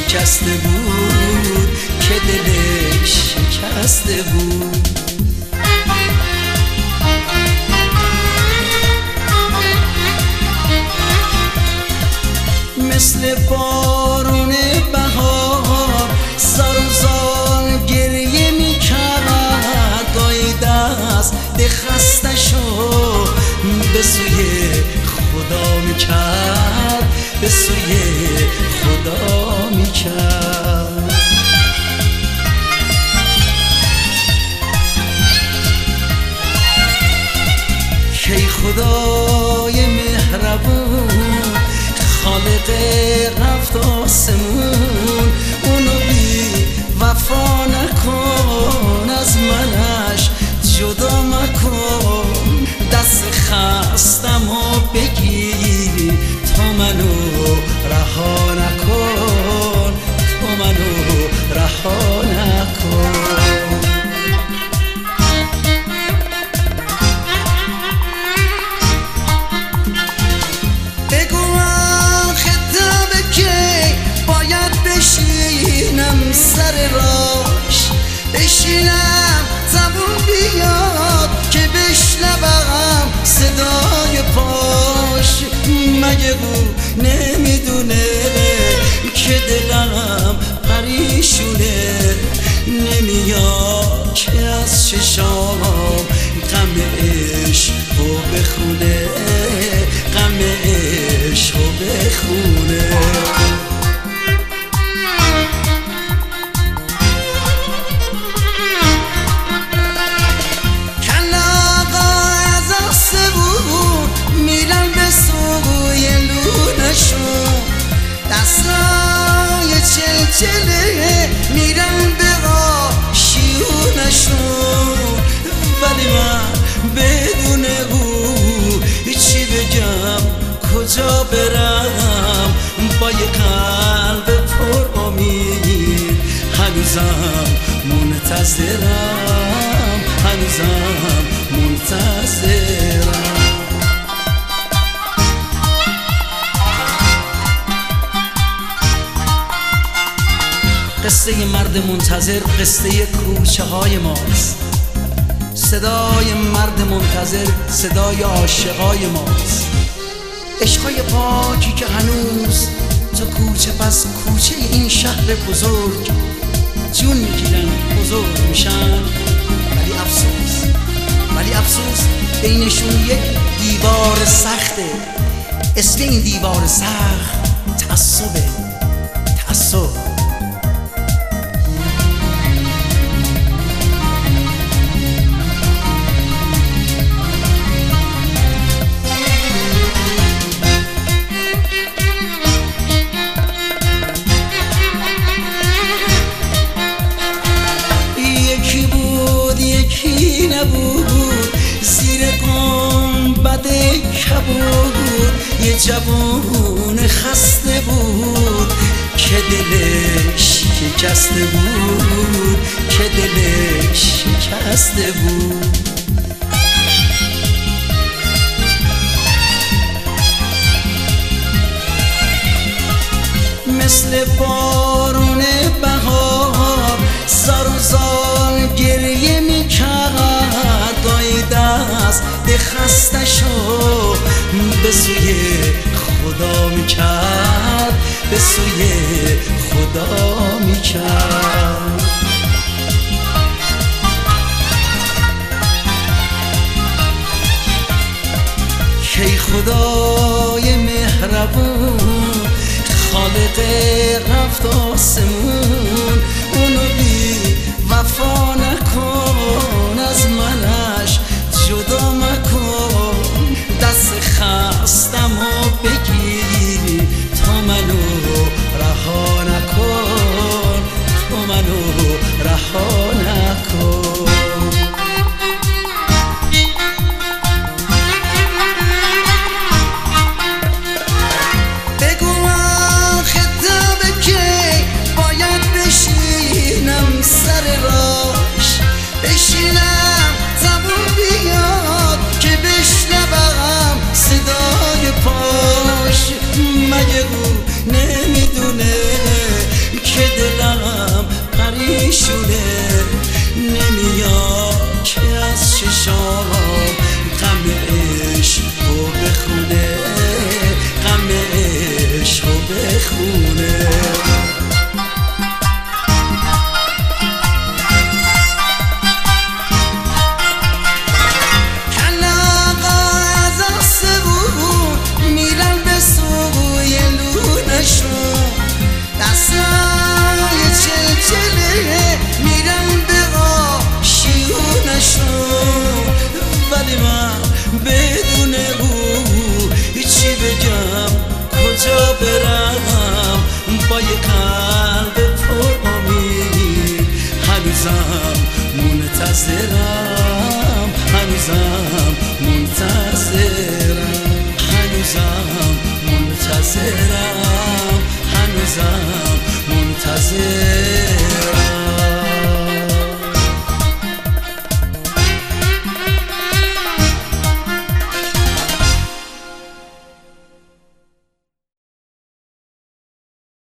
شکسته بود که دلش شکسته بود. مثل بارون بهار زار و زار گریه میکرد، گاهی دست ده خسته شو به سوی خدا میکرد، به سوی خدا میکرد. کی خدای مهربون خالق رفت آسمون، اونو بی وفا نکن، از منش جدا مکن، دست خستم و بگیر تا منو رها نکن، تا منو رها نکن. بشینم سر راش، بشینم زبون بیاد که بشنوم صدای پاش. مگه او نمیدونه که دلم پریشونه، نمیاد که از چشام غم عشقو بخونه، غم عشقو بخونه. دستای چلچله میرن به آشیونشون، ولی من بدون او چی بگم کجا برم، با یه قلب پر امید هنوزم منتظرم، هنوزم منتظرم. قصه مرد منتظر قصه کوچه های ماست، صدای مرد منتظر صدای عاشقای ماست، عشقای پاکی که هنوز تو کوچه پس کوچه این شهر بزرگ جون میگیرن، بزرگ میشن، ولی افسوس، ولی افسوس بینشون یک دیوار سخته. اسم این دیوار سخت تعصبه، تعصب. نبود زیر گنبد کبود، یه جوون خسته بود که دلش شکسته بود، که دلش شکسته بود. مثل بارون بهار زار و زار گریه میکرد، گاهی دست ده خسته شو به سوی خدا میکرد، به سوی خدا میکرد. کی خدای مهربون خالق رفت آسمون، اونو بی وفا نکن، از منش جدا مکن، دست خستم و بگیر تا منو رها نکن، تا منو رها نکن. سر راش بشینم زبون بیاد که بشنوم صدای پاش. مگه او نمیدونه خونه. دستای چلچله میرم به آشیونشون، ولی من بدون او چی بگم کجا برم، با یه قلب پر امید هنوزم منتظرم، هنوزم